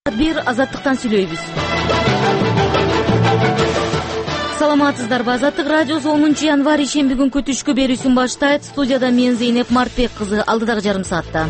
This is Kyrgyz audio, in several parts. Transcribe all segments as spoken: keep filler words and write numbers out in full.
бир Азаттыктан сүйлөйбүз. Саламатсыздарбы? Азаттык радиосу онунчу январь ишемби күнкү түшкү берүүсүн баштайт. Студияда мен Зейнеп Мартбек кызы. Алдыдагы жарым саатта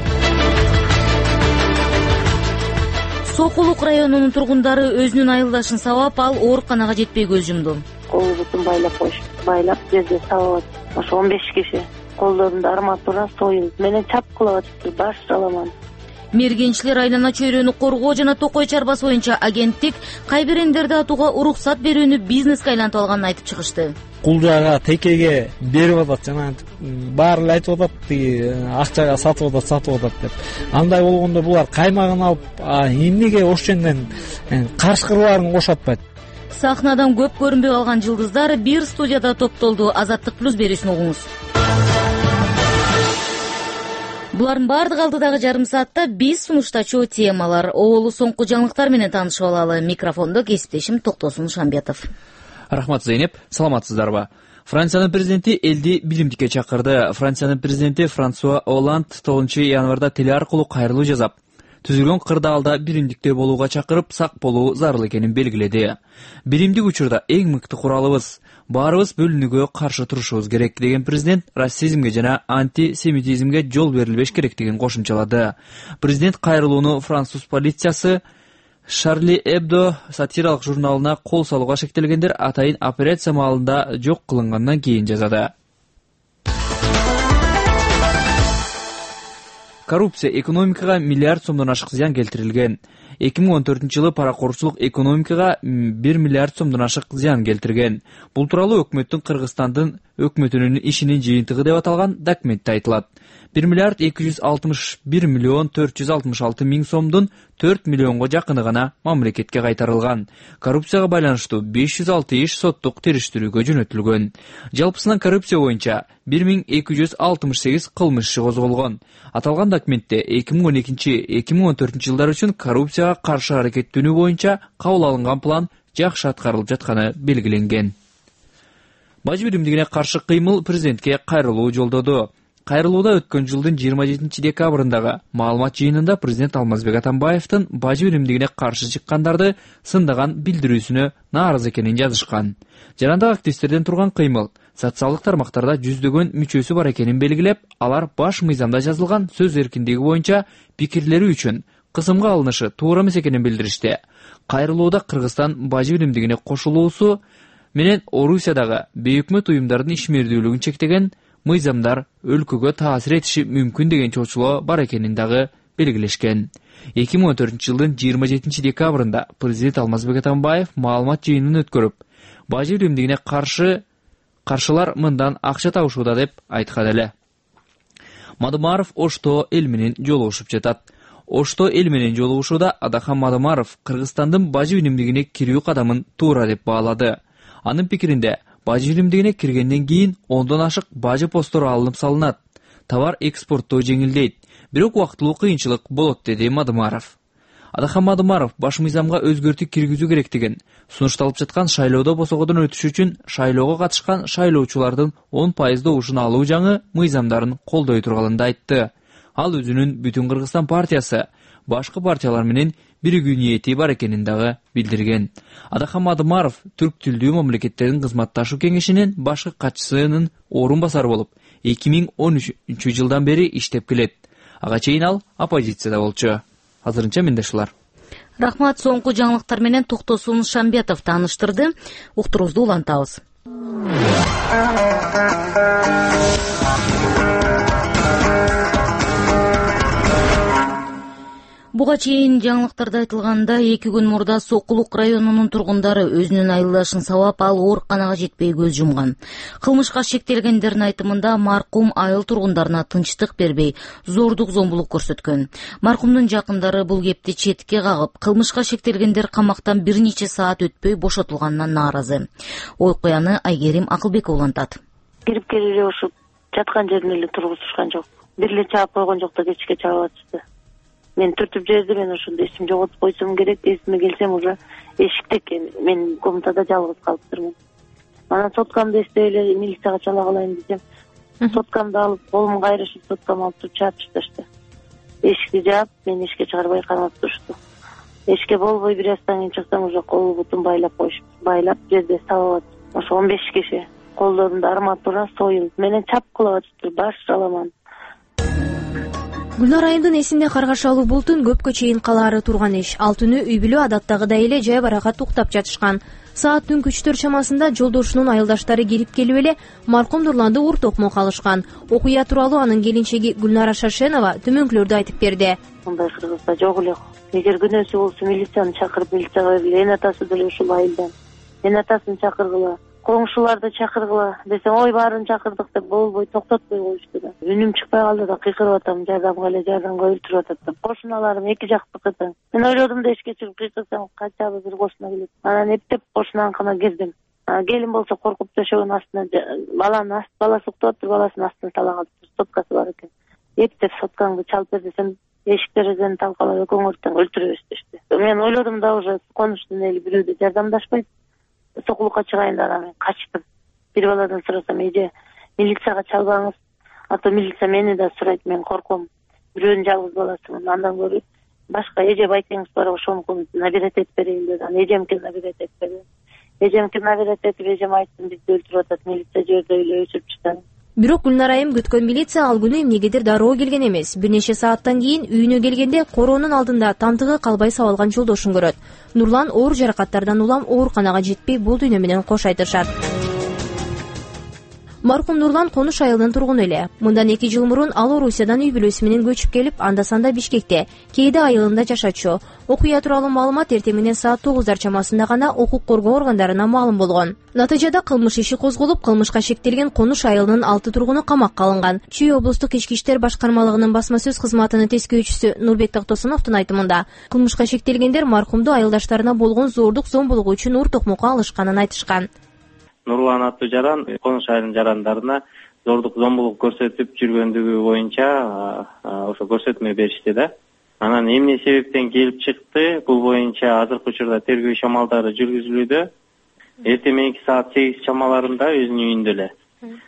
Сокулук районунун тургундары өзүнүн айылдашын сабап, ал ооруканага жетпей көз жумду. Колу бутун байлап коюшту. Байлап жерде сабап атып. Ошо он беш киши колдорунда арматура, сойыл менен чапкылап атыптыр. Баш жаламан. Мергенчилер айлана чөйрөнү коргоо жана Токой чарбасы боюнча агенттик кайбирендерди атууга уруксат берүүнү бизнеске айлантып алганын айтып чыгышты. Кулжага, текеге берип атат, жана баары эле айтып атат, тиги акчага сатып атат, сатып атат деп. Андай болгондо булар каймагын алып, эмнеге ошол жерден карышкырларын кошотпайт? Сахнадан көп көрүнбөй калган жылдыздар бир студияда топтолду. Азаттык плюс берүүсүн угуңуз. Булардын баардыгы алдыдагы жарым саатта биз сунуштачу темалар. Оолу соңку жаңылыктар менен таанышып алалы. Микрофондо кесиптешим Токтосун Шамбетов. Рахмат, Зейнеп. Саламатсыздарбы? Франциянын президенти элди билимдикке чакырды. Франциянын президенти Франсуа Оланд тогузунчу январда теле аркылуу кайрылуу жасап, түзүлгөн кырдаалда биримдикте болууга чакырып, сак болуу зарыл экенин белгиледи. Биримдик учурда эң мыкты куралыбыз. Баарыбыз бөлүнүүгө каршы турушубуз керек деген президент расизмге жана антисемитизмге жол берилбеш керектигин кошумчалады. Президент кайрылууну француз полициясы Шарли Эбдо сатиралык журналына кол салууга шектелгендер атайын операция маалында жок кылынгандан кийин жазады. Коррупция экономикага миллиард сомдон ашык зыян келтирилген. эки миң он төртүнчү жылы паракорчулук экономикага бир миллиард сомдон ашык зыян келтирген. Бул тууралуу өкмөттүн Кыргызстандын өкмөтүнүн ишинин жыйынтыгы деп аталган документте айтылат. бир миллиард эки жүз алтымыш бир миллион төрт жүз алтымыш алты миң сомдун төрт миллионго жакыны гана мамлекетке кайтарылган. Коррупцияга байланыштуу беш жүз алты иш соттук териштирүүгө жөнөтүлгөн. Жалпысынан коррупция боюнча бир миң эки жүз алтымыш сегиз кылмыш иши козголгон. Аталган документте эки миң он экинчи — эки миң он төртүнчү жылдар үчүн коррупцияга каршы аракеттенүү боюнча кабыл алынган план жакшы аткарылып жатканы белгиленген. Бажы биримдигине каршы кыймыл президентке кайрылуу жолдоду. Кайрылууда өткөн жылдын жыйырма жетинчи декабрындагы маалымат жыйынында президент Алмазбек Атамбаевдин бажы биримдигине каршы чыккандарды сындаган билдирүүсүнө нааразы экенин жазышкан. Жарандык активисттерден турган кыймыл социалдык тармактарда жүздөгөн мүчөсү бар экенин белгилеп, алар баш мыйзамда жазылган сөз эркиндиги боюнча пикирлери үчүн кысымга алынышы туура эмес экенин билдиришти. Кайрылууда Кыргызстан бажы биримдигине кошулуусу менен Орусиядагы бейөкмөт уюмдардын ишмердүүлүгүн чектеген мыйзамдар өлкөгө таасир этиши мүмкүн деген чоочулоо бар экенин дагы белгилешкен. эки миң он төртүнчү жылдын жыйырма жетинчи декабрында президент Алмазбек Атамбаев маалымат жыйынын өткөрүп, бажы биримдигине каршы каршылар мындан акча табышууда деп айткан эле. Мадымаров Ошто эл менен жолугушуп жатат. Ошто эл менен жолугушууда Адахан Мадымаров Кыргызстандын бажы биримдигине кирүү кадамын туура деп баалады. Анын пикиринде, бажы биримдигине киргенден кийин ондон ашык бажы постору алынып салынат. Товар экспорттоо жеңилдейт. Бирок убактылуу кыйынчылык болот, деди Мадымаров. Адахан Мадымаров баш мыйзамга өзгөртүү киргизүү керектигин, сунушталып жаткан шайлоодо босогодон өтүш үчүн шайлоого катышкан шайлоочулардын он пайыз добушун алуу жаңы мыйзамдарын колдой турганын айтты. Ал өзүнүн Бүтүн Кыргызстан партиясы башкы партиялар менен биригүү ниети бар экенин дагы билдирген. Адахан Мадымаров түрк тилдүү мамлекеттердин кызматташуу кеңешинин башкы катчысынын орун басары болуп, эки миң он үчүнчү жылдан бери иштеп келет. Ага чейин ал оппозицияда болчу. Азырынча мендешулар. Рахмат, соңку жаңылыктар менен Токтосун Шамбетов тааныштырды. Уктуруубузду улантабыз. Буга чейин жаңылыктарда айтылганда, эки күн мурда Сокулук районунун тургундары өзүнүн айылдашын сабап, ал ооруканага жетпей көз жумган. Кылмышка шектелгендердин айтымында маркум айыл тургундарына тынчтык бербей, зордук зомбулук көрсөткөн. Маркумдун жакындары бул кепти четке кагып, кылмышка шектелгендер камактан бир нече саат өтпөй бошотулганына нааразы. Окуяны Айгерим Акылбек улантат. Кирип келип ушуп жаткан жерине эле тургузушкан жок. Бир эле чаап койгон жок да кечке чаап атышты. Мен түртүп жерди, мен ошондо эсим жоготуп койсом керек, эсиме келсем уже эшикте экен. Мен комнатада жалгыз калыптырмын. Анан соткамды эстеп эле милицияга чала калайын десем, соткамды алып, колум кайрышып, соткамды алып туруп чаап ташташты. Эшикти жаап, мени эшикке чыгарбай камап турушту. эшикке болбой бир жастан кийин чыксаң уже кол бутун байлап коюшуп, байлап жерде салып атышты. Ошо он беш киши колдорунда арматура, сойыл менен чап кылып атышты, баш жаламан. Гүлнар Айымдын эсинде Каргашалуу бултун көпкө чейин калаары турган иш. Ал түнү үй бүлө адаттагыдай эле жай баракат уктап жатышкан. Саат түнкү үчтөр чамасында жолдошунун айылдаштары келип келип эле маркум Нурланды ур токмок алышкан. Окуя тууралуу анын келинчеги Гүлнара Шашенова төмөнкүлөрдү айтып берди. Мындай Кыргызда жок эле. Эгер күнөөсү болсо милицияны чакырып, милицияга келе, эн атасы деле ушул айылдан. Эн атасын чакыргыла, коңшуларды чакыргыла десең, ой баарын чакырдык деп болбой, токтотпой коюшту да. Үнүм чыкпай калды да, кыйкырып атам, жардамга эле, жардамга өлтүрүп атат деп. Кошуналарым эки жактыкы. Мен ойлодум да, эшикке чыгып кыйкырсам канчабы бир кошуна келет. Анан эптеп кошунаныкына кирдим. Келин болсо коркуп төшөгөн астына баланын аст баласы уктап атты, баласынын астына сала калыптыр. Соткасы бар экен. Эптеп соткаңды чалып бер десем, эшик терезени талкалап экөөңөртөн өлтүрөбүз дешти. Мен ойлодум да, уже конуштун эли бирөөдө жардамдашпайт. Сокулукка чыгайын да, мен качтым. Бир баладан сурасам, эже милицияга чалбаңыз, а то милиция мени да сурайт, мен корком. Бирөөнүн жалгыз баласымын, андан көрүп башка эже байкеңиз бар, ошонуку наберет этип берейин деди. Анан эжемки наберет этип берди. Эжемки наберет этип, эжем айттым, бизди өлтүрүп атат, милиция жерде эле өчүп чыкты. Бирок Гүлнар Айым күткөн милиция ал күнү эмнегедир дароо келген эмес. Бир нече сааттан кийин үйүнө келгенде короонун алдында тандыгы калбай сабалган жолдошун көрөт. Нурлан оор жаракаттардан улам ооруканага жетпей бул дүйнө менен кош айтышат. Маркум Нурлан Конуш айылынын тургуну эле. Мындан эки жыл мурун ал Орусиядан үй бүлөсү менен көчүп келип, анда-санда Бишкекте, кээде айылында жашачу. Окуя тууралуу маалымат эртең менен саат тогуздар чамасында гана укук коргоо органдарына маалым болгон. Натыйжада кылмыш иши козголуп, кылмышка шектелген Конуш айылынын алты тургуну камакка алынган. Чүй облустук ички иштер башкармалыгынын басма сөз кызматынын тескөөчүсү Нурбек Токтосуновдун айтымында, кылмышка шектелгендер маркумду айылдаштарына болгон зордук зомбулугу үчүн ур токмокко алышканын айтышкан. Нурлан аттуу жаран Конуш айылынын жарандарына зордук зомбулук көрсөтүп жүргөндүгү боюнча ошо көрсөтмө беришти да. Анан эмне себептен келип чыкты, бул боюнча азыркы учурда тергөө иш амалдары жүргүзүлүүдө. Эртең мененки саат сегиз чамаларында өзүнүн үйүндө эле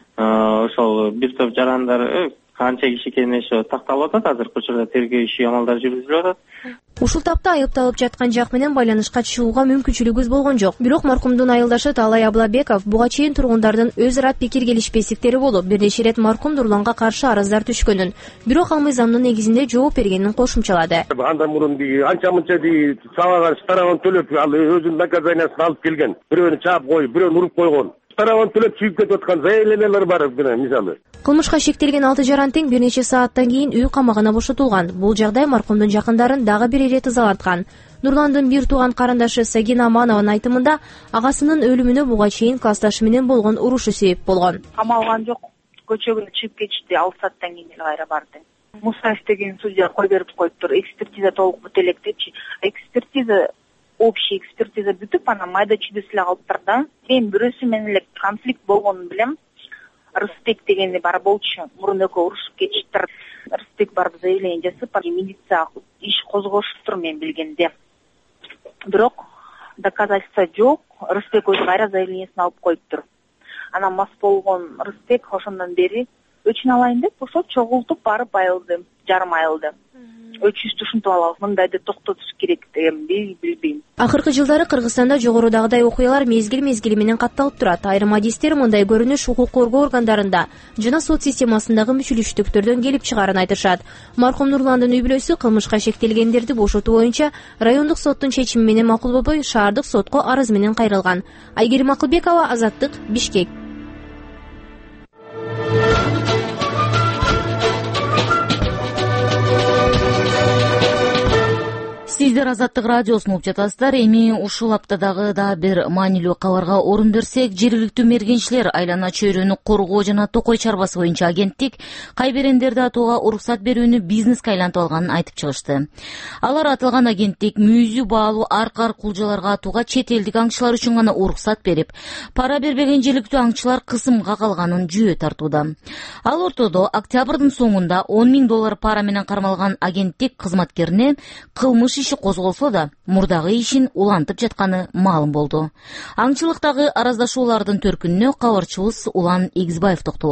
ошол бир топ жарандар канча киши экени ошо такталып атат, азыркы учурда тергөө иш амалдары жүргүзүлүп атат. Ушул тапта айыпталып жаткан жак менен байланышка чыгууга мүмкүнчүлүгүбүз болгон жок. Бирок маркумдун айылдашы Таалай Аблабеков буга чейин тургундардын өз ара пикир келишпестиктери болуп, бир нече ирет маркум Нурланга каршы арыздар түшкөнүн, бирок ал мыйзамдын негизинде жооп бергенин кошумчалады. Андан мурун анча мынча сабага тарабан төлөп, ал өзүнүн наказаниясын алып келген. Бирөөнү чаап коюп, бирөөнү уруп койгон. Тарабан төлөп чүйүп кетип аткан заялениялар бар, мисалы. Кылмышка шектелген алты жаран тең бир нече сааттан кийин үй камагына бошотулган. Бул жагдай маркумдун жакындарын дагы бир ирет ызалаткан. Нурландын бир тууган карындашы Сагина Аманованын айтымында, агасынын өлүмүнө буга чейин классташы менен болгон урушу себеп болгон. Камалган жок, көчөгө чыгып кетишти, алты сааттан кийин эле кайра барды. Мусаев деген судья кой берип коюптур, экспертиза толук бүтө элек депчи. Экспертиза общий экспертиза бүтүп, анан майда чүйдөсү эле калыптыр да. Мен бирөөсү менен эле конфликт болгонун билем. Рысбек дегени бар болчу, мурун экөө урушуп кетиштир. Рысбек барып заявление жасап, милицияга иш козгошуптур мен билгенде. Бирок доказательство жок. Рысбек өзү кайра заявлениесин алып коюптур. Анан мас болгон Рысбек ошондон бери өчүн алайын деп, ошо чогултуп барып айылды, жарым айылды. Өчүстү ушинтип алабыз, мындайды токтотуш керек дегенди билбейм. Акыркы жылдары Кыргызстанда жогорудагыдай окуялар мезгил-мезгили менен катталып турат. Айрым адистер мындай көрүнүш укук коргоо органдарында жана сот системасындагы мүчүлүштүктөрдөн келип чыгарын айтышат. Маркум Нурландын үй бүлөсү кылмышка шектелгендерди бошотуу боюнча райондук соттун чечими менен макул болбой, шаардык сотко арыз менен кайрылган. Айгерим Акылбекова, Азаттык, Бишкек. Сиздер Азаттык радиосун угуп жатасыздар. Эми ушул аптадагы да бир маанилүү кабарга орун берсек, жергиликтүү мергенчилер айлана чөйрөнү коргоо жана токой чарбасы боюнча агенттик кайберендерди атууга уруксат берүүнү бизнеске айлантып алганын айтып чыгышты. Алар аталган агенттик мүйүзү баалуу аркар кулжаларга атууга чет элдик аңчылар үчүн гана уруксат берип, пара бербеген жергиликтүү аңчылар кысымга калганын жүйө тартууда. Ал ортодо октябрдын соңунда он миң доллар пара менен кармалган агенттик кызматкерине кылмыш иши козголсо да, мурдагы ишин улантып жатканы маалым болду. Аңчылыктагы араздашуулардын төркүнүнө кабарчыбыз Улан Игизбаев токтолот.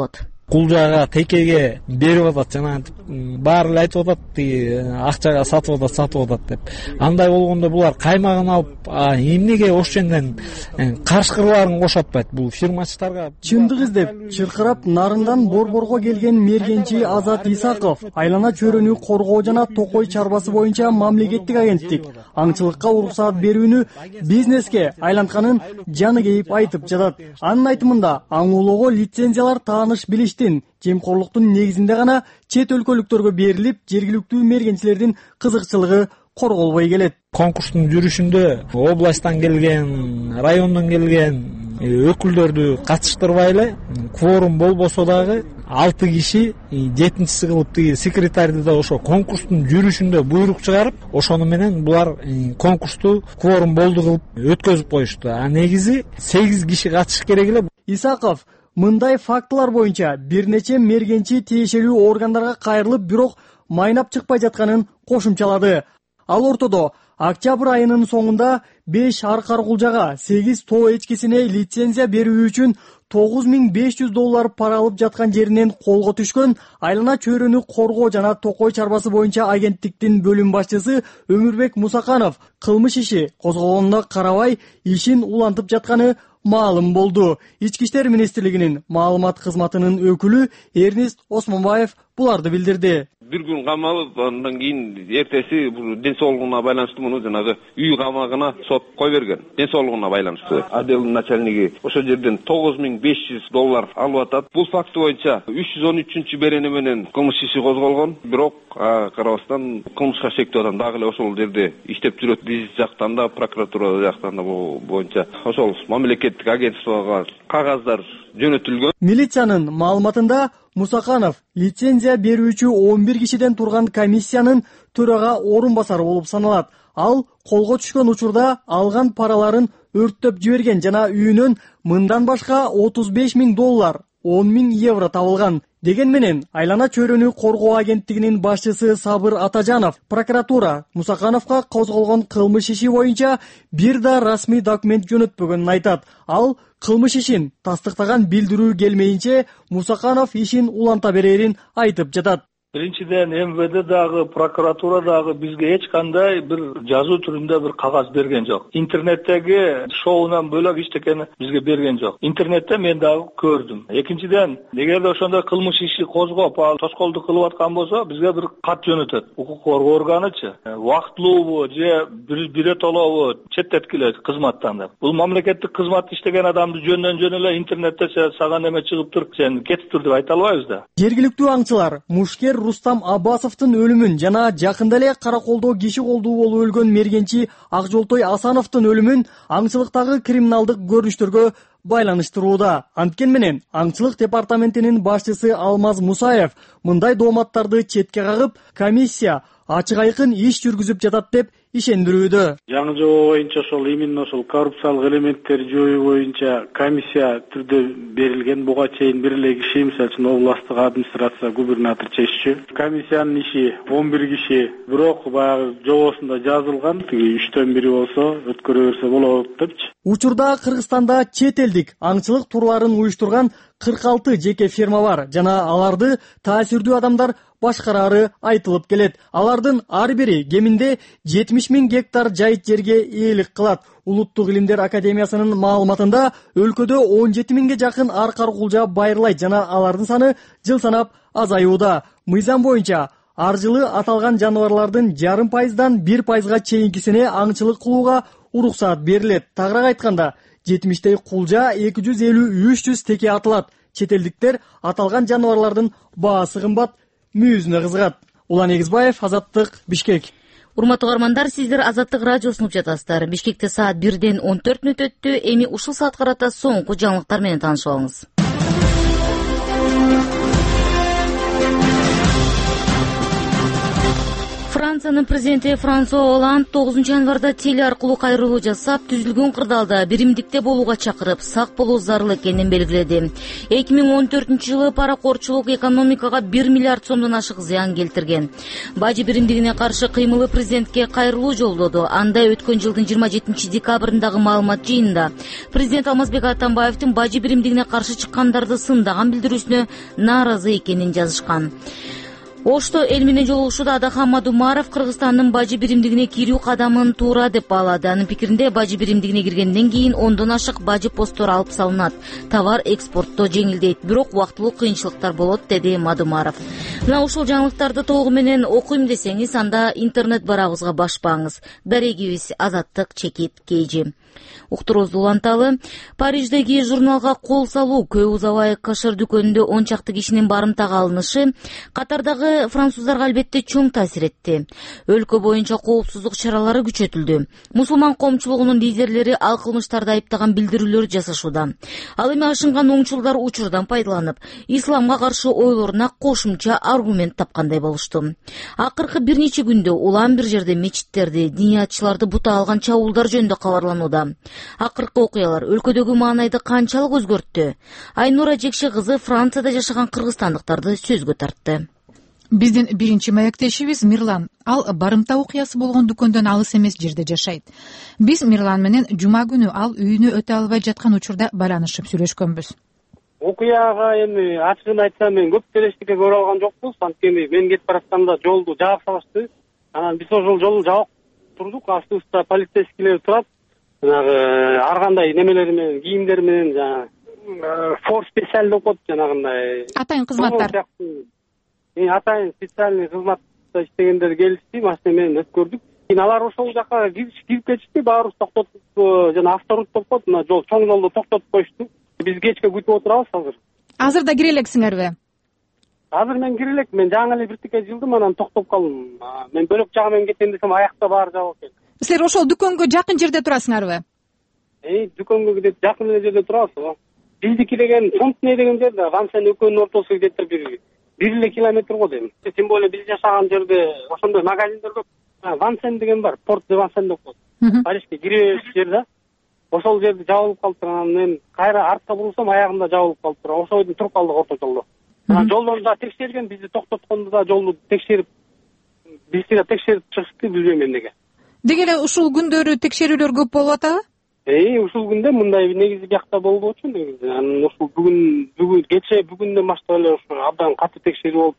кулжага, текеге берип атат, жанагынтип баары эле айтып атат, тиги акчага сатып атат, сатып атат деп. Андай болгондо булар каймагын алып, эмнеге ошол жерден карышкырларын кошуп атпайт бул фирмачыларга? Чындык издеп, чыркырап нарындан борборго келген мергенчи Азат Исаков айлана чөйрөнү коргоо жана токой чарбасы боюнча мамлекеттик агенттик аңчылыкка уруксаат берүүнү бизнеске айлантканын жаны кейип айтып жатат. Анын айтымында аңуулоого лицензиялар тааныш билиштин, жемкорлуктун негизинде гана чет өлкөлүктөргө берилип, жергиликтүү мергенчилердин кызыкчылыгы корголбой келет. Конкурстун жүрүшүндө областтан келген, райондон келген өкүлдөрдү катыштырбай эле, кворум болбосо дагы алты киши жетинчиси кылып тиги секретарды да ошо конкурстун жүрүшүндө буйрук чыгарып, ошону менен булар конкурсту кворум болду кылып өткөзүп коюшту. А негизи сегиз киши катышыш керек эле. Исаков мындай фактылар боюнча бир нече мергенчи тиешелүү органдарга кайрылып, бирок майнап чыкпай жатканын кошумчалады. Ал ортодо октябрь айынын соңунда беш аркар кулжага сегиз тоо эчкисине лицензия берүү үчүн тогуз миң беш жүз доллар пара алып жаткан жеринен колго түшкөн айлана чөйрөнү коргоо жана токой чарбасы боюнча агенттиктин бөлүм башчысы Өмүрбек Мусаканов кылмыш иши козголгонуна карабай ишин улантып жатканы маалым болду. Ички иштер министрлигинин маалымат кызматынын өкүлү Эрнист Осмонбаев буларды билдирди. Бир күн камалып, андан кийин эртеси бул ден соолугуна байланыштуу муну жанагы үй камагына сот кой берген. Ден соолугуна байланыштуу. Отделдин начальниги ошол жерден тогуз миң беш жүз доллар алып атат. Бул факт боюнча үч жүз он үчүнчү берени менен кылмыш иши козголгон. Бирок карабастан кылмышка шектүү адам дагы эле ошол жерде иштеп жүрөт. Биз жактан да, прокуратура жактан да боюнча ошол мамлекеттик агентствого кагаздар жөнөтүлгөн. Милициянын маалыматында Мусаканов лицензия берүүчү он бир кишиден турган комиссиянын төрага орун басары болуп саналат. Ал колго түшкөн учурда алган параларын өрттөп жиберген жана үйүнөн мындан башка отуз беш миң доллар, он миң евро табылган. Деген менен айлана чөйрөнү коргоо агенттигинин башчысы Сабыр Атажанов прокуратура Мусакановго козголгон кылмыш иши боюнча бир да расмий документ жөнөтпөгөнүн айтат. Ал кылмыш ишин тастыктаган билдирүү келмейинче Мусаканов ишин уланта берерин айтып жатат. Биринчиден эм вэ дэ дагы, прокуратура дагы бизге эч кандай бир жазуу түрүндө бир кагаз берген жок. Интернеттеги шоунан бөлөк эчтекени бизге берген жок. Интернетте мен дагы көрдүм. Экинчиден, эгерде ошондой кылмыш иши козгоп, ал тоскоолдук кылып аткан болсо, бизге бир кат жөнөтөт. Укук коргоо органычы, убактылуубу же биротолобу четтеткиле кызматтан деп. Бул мамлекеттик кызмат иштеген адамды жөндөн жөн эле интернетте сага неме чыгыптыр, сен кетип тур деп айта албайбыз да. Жергиликтүү аңчылар мушкер Рустам Аббасовдун өлүмүн жана жакында эле Караколдо киши колдуу болуп өлгөн мергенчи Акжолтой Асановдун өлүмүн аңчылыктагы криминалдык көрүнүштөргө байланыштырууда. Анткени менен аңчылык департаментинин башчысы Алмаз Мусаев мындай дооматтарды четке кагып, комиссия ачык айкын иш жүргүзүп жатат деп ишендирүүдө. Жаңы жобо боюнча ошол именно ошол коррупциялык элементтер жоюу боюнча комиссия түрдө берилген. Буга чейин бир эле киши, мисалы үчүн областтык администрация губернатор чеччү. Комиссиянын иши он бир киши, бирок баягы жобосунда жазылган, тиги үчтөн бири болсо өткөрө берсе болот депчи. Учурда Кыргызстанда чет элдик аңчылык турларын уюштурган кырк алты жеке фирма бар жана аларды таасирдүү адамдар башкарары айтылып келет. Алардын ар бири кеминде жетимиш миң гектар жайыт жерге ээлик кылат. Улуттук илимдер академиясынын маалыматында өлкөдө он жети миңге жакын аркар кулжа байырлайт жана алардын саны жыл санап азаюуда. Мыйзам боюнча ар жылы аталган жаныбарлардын жарым пайыздан бир пайызга чейинкисине аңчылык кылууга уруксаат берилет. Тагыраак айтканда, жетимиштей кулжа эки жүз элүү үч жүз теке атылат. Чет элдиктер аталган жаныбарлардын баасы кымбат, мүйүзүнө кызыгат. Улан Эгизбаев, Азаттык, Бишкек. Урматтуу угармандар, сиздер Азаттык радиосун угуп жатасыздар. Бишкекте саат бирден он төрт мүнөт өттү. Эми ушул саат карата соңку жаңылыктар менен таанышып алыңыз. Франциянын президенти Франсуа Оланд тогузунчу январда теле аркылуу кайрылуу жасап, түзүлгөн кырдаалда биримдикте болууга чакырып, сак болуу зарыл экенин белгиледи. эки миң он төртүнчү жылы паракорчулук экономикага бир миллиард сомдон ашык зыян келтирген. Бажы биримдигине каршы кыймылы президентке кайрылуу жолдоду. Анда өткөн жылдын жыйырма жетинчи декабрындагы маалымат жыйынында президент Алмазбек Атамбаевдин бажы биримдигине каршы чыккандарды сындаган билдирүүсүнө нааразы экенин жазышкан. Ошто эл менен жолугушууда Адахан Мадумаров Кыргызстандын бажы биримдигине кирүү кадамын туура деп баалады. Анын пикиринде бажы биримдигине киргенден кийин ондон ашык бажы посттор алып салынат. Товар экспортто жеңилдейт, бирок убактылуу кыйынчылыктар болот, деди Мадумаров. Мына ушул жаңылыктарды толугу менен окуйм десеңиз, анда интернет барабызга башпаңыз. Дарегибиз Азаттык чекит Кейжи. Уктуруубузду уланталы. Париждеги журналга кол салуу, көп узабай кашыр дүкөнүндө он чакты кишинин барымтага алынышы катардагы француздарга албетте чоң таасир этти. Өлкө боюнча коопсуздук чаралары күчөтүлдү. Мусулман коомчулугунун лидерлери ал кылмыштарды айыптаган билдирүүлөр жасашууда. Ал эми ашынган оңчулдар учурдан пайдаланып, исламга каршы ойлоруна кошумча аргумент тапкандай болушту. Акыркы бир нече күндө улам бир жерде мечиттерди, диниятчыларды бута алган чабуулдар жөнүндө кабарланууда. Акыркы окуялар өлкөдөгү маанайды канчалык өзгөрттү? Айнура Жекше кызы Францияда жашаган кыргызстандыктарды сөзгө тартты. Биздин биринчи маектешибиз Мирлан. Ал барымта окуясы болгон дүкөндөн алыс эмес жерде жашайт. Биз Мирлан менен жума күнү ал үйүнө өтө албай жаткан учурда байланышып сүйлөшкөнбүз. Окуяга эми ачыгын айтсам, мен көп деле эчтеке көрө алган жокпуз. Анткени мен кетип баратканда жолду жаап салышты. Анан биз ошол жолду жаап турдук. Астыбызда полицейскийлер турат. Жанагы ар кандай немелери менен, кийимдери менен, жанагы фор специаль деп коет, жанагындай. Атайын кызматтар. Мен атайын специальный кызматта иштегендер келишти, машина менен өткөрдүк. Кийин алар ошол жака кирип кетишти, баарыбыз токтотуп, жана авторут деп коет, мына жол чоң жолду токтотуп коюшту. Биз кечке күтүп отурабыз азыр. Азыр да кире элексиңерби? Азыр мен кире элек, мен жаңы эле биртике жылдым, анан токтоп калдым. Мен бөлөк жагы менен кетем десем, аякта баары жабык экен. Силер ошол дүкөнгө жакын жерде турасыңарбы? Эй, дүкөнгө где-то жакын эле жерде турабыз. Биздики деген Фонтне деген жерде, Вансен экөөнүн ортосу где-то бир бир эле километр го дейм. Тем более биз жашаган жерде ошондой магазиндер көп. Вансен деген бар, Порт де Вансен деп коет. Парижге кире бериш жер да. Ошол жерде жабылып калыптыр. Анан мен кайра артка бурулсам, аягымда жабылып калыптыр. Ошол жерде туруп калдык орто жолдо. Анан жолдон да текшерген, бизди токтоткондо да жолду текшерип, бизди да текшерип чыкты, билбейм эмнеге. Деги эле ушул күндөрү текшерүүлөр көп болуп атабы? Эй, ушул күндө мындай негизи биякта болбочу негизи. Анан ушул бүгүн бүгүн кече бүгүндөн баштап эле ушу абдан катуу текшерүү болуп,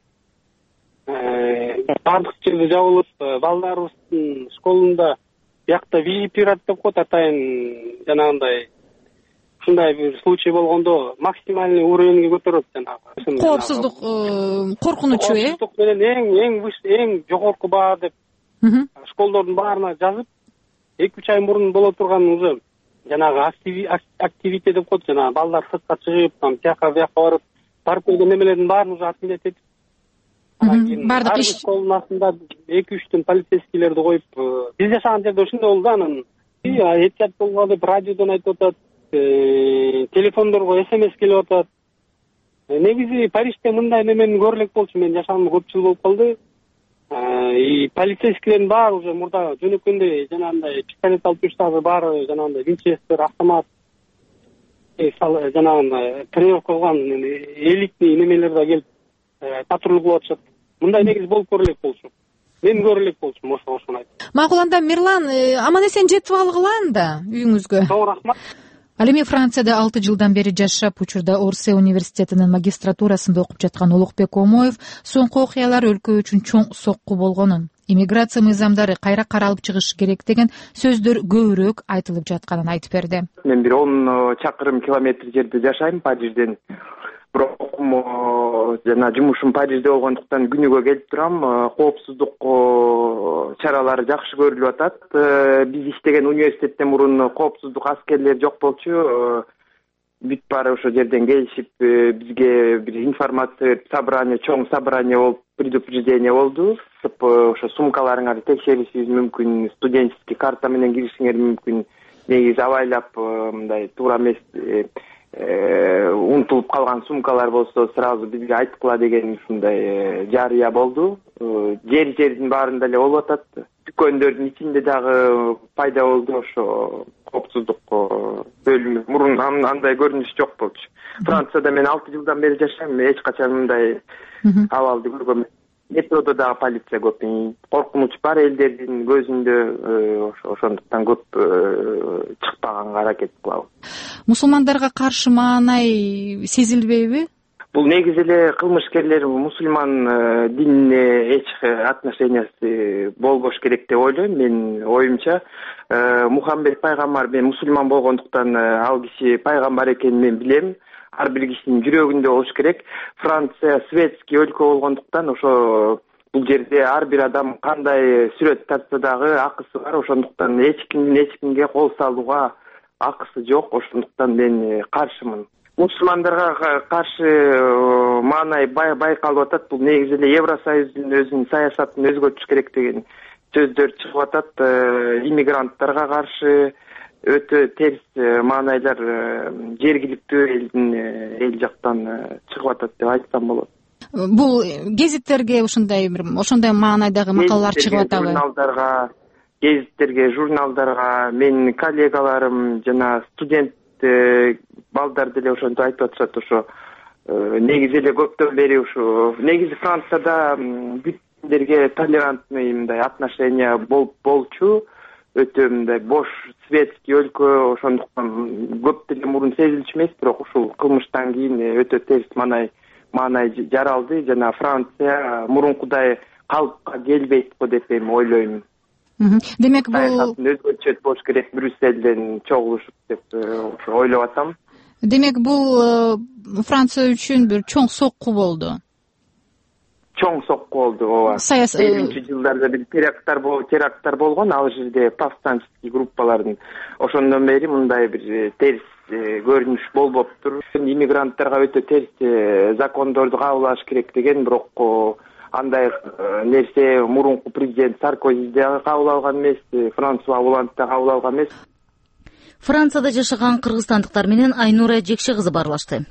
баардык жерде жабылып, балдарыбыздын школунда биякта визипират деп коет, атайын жанагындай ушундай бир случай болгондо максимальный уровеньге көтөрөт жанагы. Коопсуздук коркунучу, э? Коопсуздук менен эң эң эң жогорку баа деп школдордун баарына жазып, эки үч ай мурун боло турган уже жанагы активите деп коет, жанагы балдар сыртка чыгып, там тияка бияка барып, барып койгон немелердин баарын уже отменять этип, бардык иш школдун астында эки үчтөн полицейскийлерди коюп, биз жашаган жерде ушундай болду. Анан этият болгон деп радиодон айтып атат, телефондорго смс келип атат. Негизи Парижде мындай немени көрө элек болчу, мен жашаганыма көп жыл болуп калды. И полицейскийлердин баары уже мурда жөнөккөндөй жанагындай пистолет алып жүрүштү, баары жанагындай винчестер, автомат, жанагындай тренировка кылган элитный немелер да келип патруль кылып атышат. Мындай негизи болуп көрө элек болчу. Мен көрө элек болчумун ошо ошону айтып. Макул, анда Мирлан, аман эсен жетип алгыла анда үйүңүзгө. Чоң рахмат. Ал эми Францияда алты жылдан бери жашап, учурда Орсе университетинин магистратурасында окуп жаткан Улукбек Омоев соңку окуялар өлкө үчүн чоң сокку болгонун, иммиграция мыйзамдары кайра каралып чыгышы керек деген сөздөр көбүрөөк айтылып жатканын айтып берди. Мен бир он чакырым километр жерде жашайм, Парижден. Бирок жана жумушум Парижде болгондуктан күнүгө келип турам. Коопсуздук чаралары жакшы көрүлүп атат. Биз иштеген университеттен мурун коопсуздук аскерлер жок болчу. Бүт баары ошол жерден келишип, бизге бир информация берип, собрание, чоң собрание болуп, предупреждение болду. Ошо сумкаларыңарды текшеришиңиз мүмкүн, студенческий карта менен киришиңер мүмкүн. Негизи абайлап мындай туура эмес унутулуп калган сумкалар болсо сразу бизге айткыла деген ушундай жарыя болду. Жер жердин баарында эле болуп атат. Дүкөндөрдүн ичинде дагы пайда болду ошо коопсуздук бөлүмү. Мурун андай көрүнүш жок болчу. Францияда мен алты жылдан бери жашайм, эч качан мындай абалды көргөм. Метродо дагы полиция көп. Коркунуч бар элдердин көзүндө, ошондуктан көп чыкпаганга аракет кылабыз. Мусулмандарга каршы маанай сезилбейби? Бул негизи эле кылмышкерлер мусулман динине эч отношениясы болбош керек деп ойлойм. Мен оюмча Мухаммед пайгамбар, мен мусулман болгондуктан ал киши пайгамбар экенин мен билем. Ар бир кишинин жүрөгүндө болуш керек. Франция светский өлкө болгондуктан ошо бул жерде ар бир адам кандай сүрөт тартса дагы акысы бар. Ошондуктан эч кимдин эч кимге кол салууга акысы жок. Ошондуктан мен каршымын. Мусулмандарга каршы маанай байкалып атат. Бул негизи эле Евросоюздун өзүнүн саясатын өзгөртүш керек деген сөздөр чыгып атат. Иммигранттарга каршы өтө терс маанайлар жергиликтүү элдин эл жактан чыгып атат деп айтсам болот. Бул гезиттерге ушундай бир ошондой маанайдагы макалалар чыгып атабы? Журналдарга, гезиттерге, журналдарга менин коллегаларым жана студент балдар деле ошентип айтып атышат. Ошо негизи эле көптөн бери ушу негизи Францияда бүттүндөргө толерантный мындай отношения болчу. Өтө мындай бош светский өлкө, ошондуктан көп деле мурун сезилчү эмес, бирок ушул кылмыштан кийин өтө терс маанай маанай жаралды жана Франция мурункудай калыпка келбейт го деп эми ойлойм. Демек бул өзгөчө болуш керек, Брюссельден чогулушуп деп ошо ойлоп атам. Демек бул Франция үчүн бир чоң сокку болду. Чоң сокку болду, ооба. элүүнчү жылдарда бир теракттар теракттар болгон, ал жерде повстанческий группалардын. Ошондон бери мындай бир терс көрүнүш болбоптур. Иммигранттарга өтө терс закондорду кабыл алыш керек деген, бирок андай нерсе мурунку президент Саркози да кабыл алган эмес, Франсуа Оланд да кабыл алган эмес. Францияда жашаган кыргызстандыктар менен Айнура Жекше кызы баарлашты.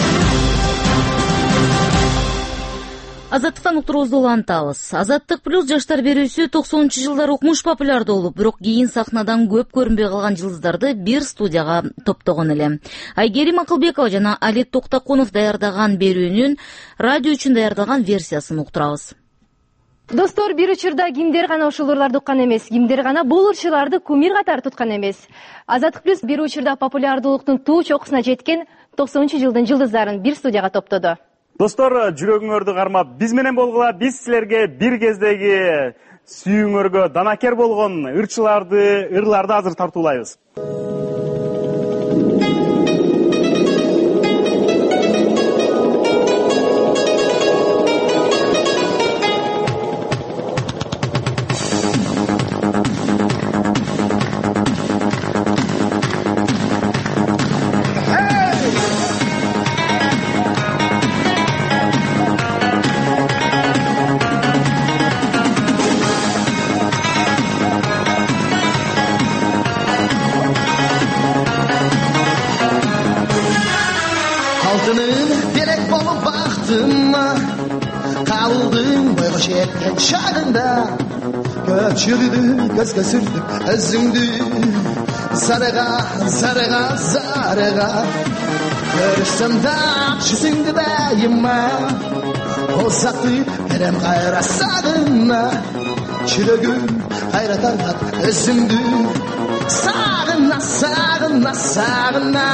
Азаттыктан уктуруубузду улантабыз. Азаттык плюс жаштар берүүсү токсонунчу жылдары укмуш популярдуу болуп, бирок кийин сахнадан көп көрүнбөй калган жылдыздарды бир студияга топтогон эле. Айгерим Акылбекова жана Алет Токтокунов даярдаган берүүнүн радио үчүн даярдалган версиясын уктурабыз. Достор, бир учурда кимдер гана ушул урларды уккан эмес, кимдер гана бул ырчыларды кумир катары туткан эмес. Азаттык плюс бир учурда популярдуулуктун туу чокусуна жеткен токсонунчу жылдын жылдыздарын бир студияга топтоду. Достор, жүрөгүңөрдү кармап, биз менен болгула, биз силерге бир кездеги сүйүүңөргө данакер болгон ырчыларды, ырларды азыр тартуулайбыз. Çekten çağında göçürdü gözge sürdü özündü sarıga sarıga sarıga görüşsem de çizindi beyime olsaktı kerem gayra sağına çürügüm hayrat anlat özündü sağına sağına sağına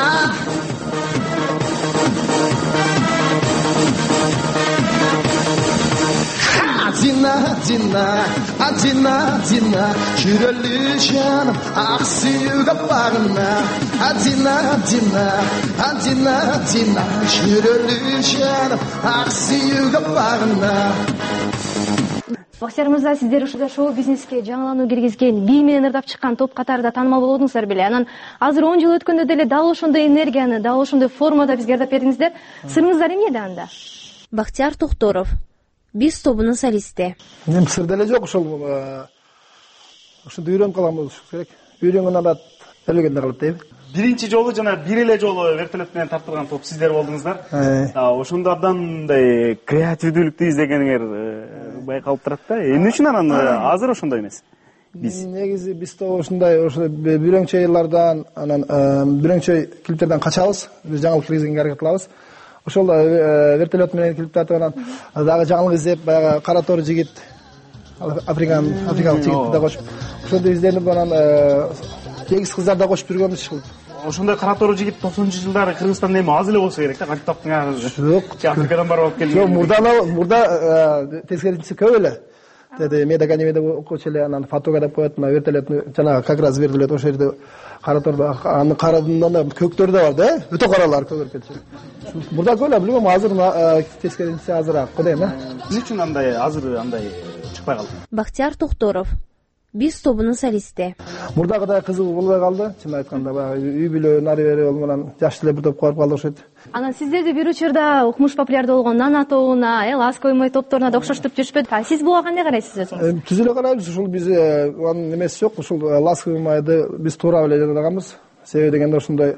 Adina, Adina, Adina, Adina, şürelli canım, aksiyuga bağına. Adina, Adina, Adina, Adina, şürelli canım, aksiyuga bağına. Бактияр мырза, сиздер ушул шоу бизнеске жаңылануу киргизген, бий менен ырдап чыккан топ катарында таанымал болдуңуздар беле. Анан азыр он жыл өткөндө деле дал ошондой энергияны, дал ошондой формада бизге ырдап бердиңиздер. Сырыңыздар эмнеде анда? Бактияр Токторов, биз тобунун солисти. Эми сыр деле жок, ошол ушунду үйрөнүп каламыз керек. Үйрөнгөн алат өлгөндө калат дейби. Биринчи жолу жана бир эле жолу вертолет менен тартылган топ сиздер болдуңуздар. Ошондордон мындай креативдүүлүктү издегениңер байкалып турат да. Эмне үчүн анан азыр ошондой эмес? Биз негизи биз да ушундай ошо бирөңчөй жылдардан анан бирөңчөй клиптерден качабыз. Биз жаңылык киргизгенге аракет кылабыз. Ошол вертолет менен клип тартып анан дагы жаңылык издеп, баягы кара тор жигит, африкан африкалык жигитти да кошуп, ошондо изденип анан эгиз кыздар да кошуп жүргөнбүз ушул. Ошондой кара тору жигит токсонунчу жылдары Кыргызстанда эми аз эле болсо керек да, кантип таптыңар? Жок, Африкадан барып алып келдиңер. Жок, мурда мурда тескерисинче көп эле. Деди медакадемияда окуучу эле анан фотога деп коет, мына вертолетни жанагы как раз вертолет ошол жерде кара тордо, анын карадында көктөр да бар да, өтө каралар көгөрүп кетчү. Мурда көп эле билбейм, азыр тескерисинче азыраак го дейм, э. Эмне үчүн андай азыр андай чыкпай калды? Бактияр Токторов, биз тобунун солисти. Мурдагыдай кызыгуу болбой калды, чын айтканда, баягы үй бүлө нары бери болуп анан жаш эле бир топ коюп калды окшойт. Анан сиздерди бир учурда укмуш популярдуу болгон Нана тобуна, Ласковый май топторуна да окшоштуруп жүрүшпөдү? А сиз буга кандай карайсыз өзүңүз? Түз эле карайбыз, ушул биз анын эмеси жок, ушул Ласковый майды биз туура эле жасаганбыз. Себеби дегенде ошондой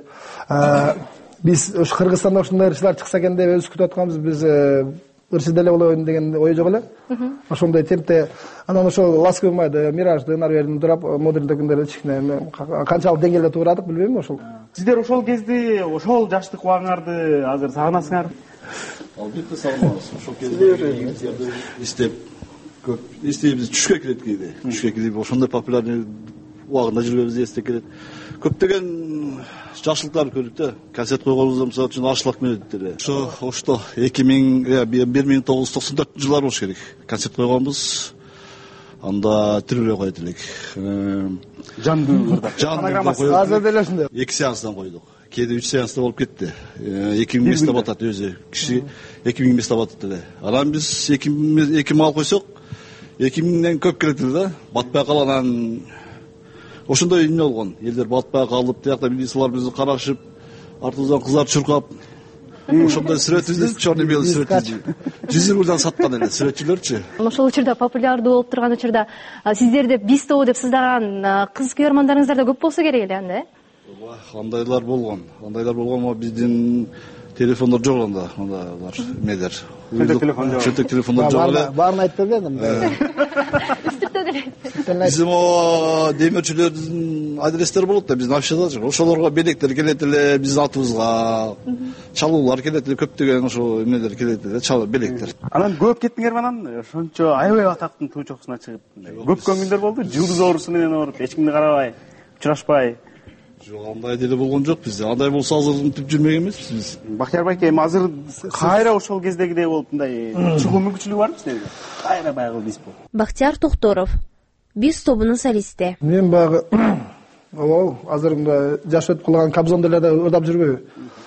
биз ушу Кыргызстанда ушундай ырчылар чыкса экен деп өзүбүз күтүп атканбыз. Биз ырчы деле болоюн деген ой жок эле. Ошондой темпте анан ошол Ласковый майды, Миражды нары бери турап, модерндөгөндөр кичине канчалык деңгээлде туурадык билбейм ошол. Сиздер ошол кезде, ошол жаштык убагыңарды азыр сагынасыңар? Албетте сагынабыз. Ошол кезде иштеп көп иштейбиз, түшкө кирет кийде. Түшкө кирип ошондой популярный убагында жүргөнүбүздү эстеп келет. Көптөгөн жакшылыктарды көрдүк да. Концерт койгонубузда мисалы үчүн Ашлак менен ошо ошто эки миң бир миң тогуз жүз токсон төртүнчү жылдары болуш керек. Концерт койгонбуз. Анда трибуна коет элек. Жандуу кырда. Жандуу азыр деле ушундай. Эки сеанстан койдук. Кээде үч сеанста болуп кетти. эки миң место батат өзү. Киши эки миң место батат эле. Анан биз эки миң ал койсок, эки миңден көп келет эле да. Батпай калган. Ошондой эмне болгон. Элдер батпай калып, тиякта милициялар бизди карашып, артыбыздан кыздар чуркап, ошондой сүрөтүбүздү, черный белый сүрөтүбүздү жүз рубльдан саткан эле сүрөтчүлөрчү. Ошол учурда популярдуу болуп турган учурда сиздерди биз тобу деп сыздаган кыз күйөрмандарыңыздар да көп болсо керек эле анда, э? Андайлар болгон. Андайлар болгон, но биздин телефондор жок анда, андайлар эмедер. Чөтөк телефондор жок эле. Баарын айтып бердим. Биздин о демөчүлөрдүн адрестери болот да, биздин афишада жок. Ошолорго белектер келет эле, биздин атыбызга. Чалуулар келет эле, көптөгөн ошо эмнелер келет эле, чалуу белектер. Анан көп кеттиңерби анан? Ошончо аябай атактын туу чокусуна чыгып, көпкөн күндөр болду. Жылдыз оорусу менен ооруп, эч кимди карабай, учурашпай. Жок, андай деле болгон жок бизде. Андай болсо азыр ынтып жүрмөк эмеспиз биз. Бактияр байке, эми азыр кайра ошол кездегидей болуп мындай чыгуу мүмкүнчүлүгү барбы сиздерге? Кайра баягы биз болуп. Бактияр Токторов, биз тобунун солисти. Мен баягы оо азыр мындай жаш өтүп калган Кобзон деле да ырдап жүрбөйбү.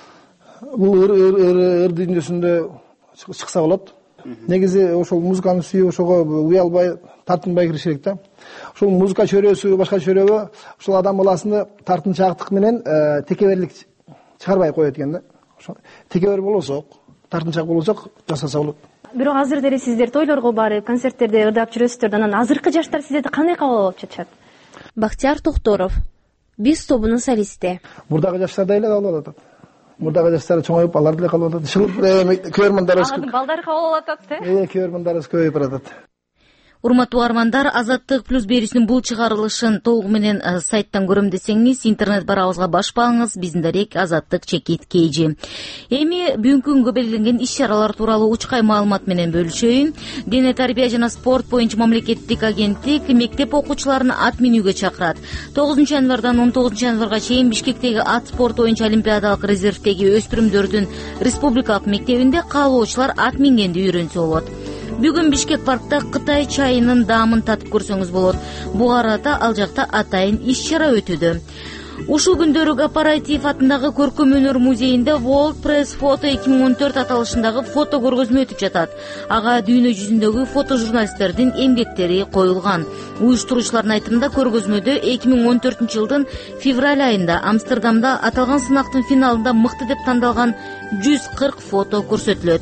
Бул ыр дүйнөсүндө чыкса болот. Негизи ошол музыканы сүйүп, ошого уялбай, тартынбай кириш керек да. Ошол музыка чөрөсү, башка чөрөбү ошол адам баласыны тартынчаактык менен текеберлик чыгарбай коет экен да. Ошо текебер болсок, тартынчаак болсок жасаса болот. Бирок азыр деле сиздер тойлорго барып, концерттерде ырдап жүрөсүздөр. Анан азыркы жаштар сиздерди кандай кабыл алып жатышат? Бактияр Токторов, биз тобунун солисти. Мурдагы жаштар да эле кабыл алат. Мурдагы жаштар чоңоюп, алар деле кабыл алат. Шыл көрөрмандарыбыз. Алардын балдары кабыл алат да? Э, көрөрмандарыбыз көбөйүп баратат. Урматтуу армандар, Азаттык плюс берүүсүнүн бул чыгарылышын толугу менен сайттан көрөм десеңиз, интернет барабызга башпаңыз, биздин дарек Азаттык чекит кейжи. Эми бүгүнкү күнгө белгиленген иш-чаралар тууралуу учкай маалымат менен бөлүшөйүн. Дене тарбия жана спорт боюнча мамлекеттик агенттик мектеп окуучуларын ат минүүгө чакырат. тогузунчу январдан он тогузунчу январга чейин Бишкектеги ат спорту боюнча олимпиадалык резервдеги өспүрүмдөрдүн республикалык мектебинде каалоочулар ат мингенди үйрөнсө болот. Бүгүн Бишкек паркта Кытай чайынын даамын татып көрсөңүз болот. Буга арата ал жакта атайын иш-чара өтүүдө. Ушул күндөрү Гапараев атындагы көркөм өнөр музейинде World Press Photo эки миң он төрт аталышындагы фото көргөзмө өтүп жатат. Ага дүйнө жүзүндөгү фото журналисттердин эмгектери коюлган. Уюштуруучулардын айтымында көргөзмөдө эки миң он төртүнчү жылдын февраль айында Амстердамда аталган сынактын финалында мыкты деп тандалган жүз кырк фото көрсөтүлөт.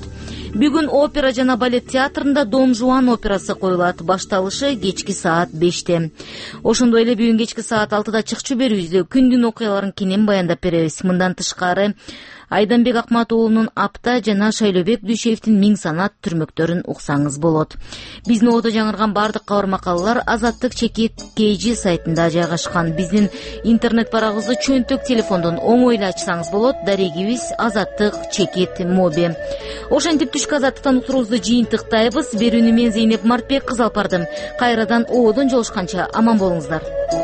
Бүгүн опера жана балет театрында Дон Жуан операсы коюлат. Башталышы кечки саат беште. Ошондой эле бүгүн кечки саат алтыда чыкчу берүүбүздө күндүн окуяларын кенен баяндап беребиз. Мындан тышкары Айданбек Акмат уулунун Апта жана Шайлообек Дүйшеевдин Миң санат түрмөктөрүн уксаңыз болот. Биздин ото жаңырган бардык кабар макалалар Азаттык чекит Кейжи сайтында жайгашкан. Биздин интернет барагыбызды чөнтөк телефондон оңой эле ачсаңыз болот. Дарегибиз Азаттык чекит моби. Ошентип түшкү азаттыктан уктуруубузду жыйынтыктайбыз. Берүүнү мен Зейнеп Мартбек кызы алып бардым. Кайрадан оодон жолушканча аман болуңуздар.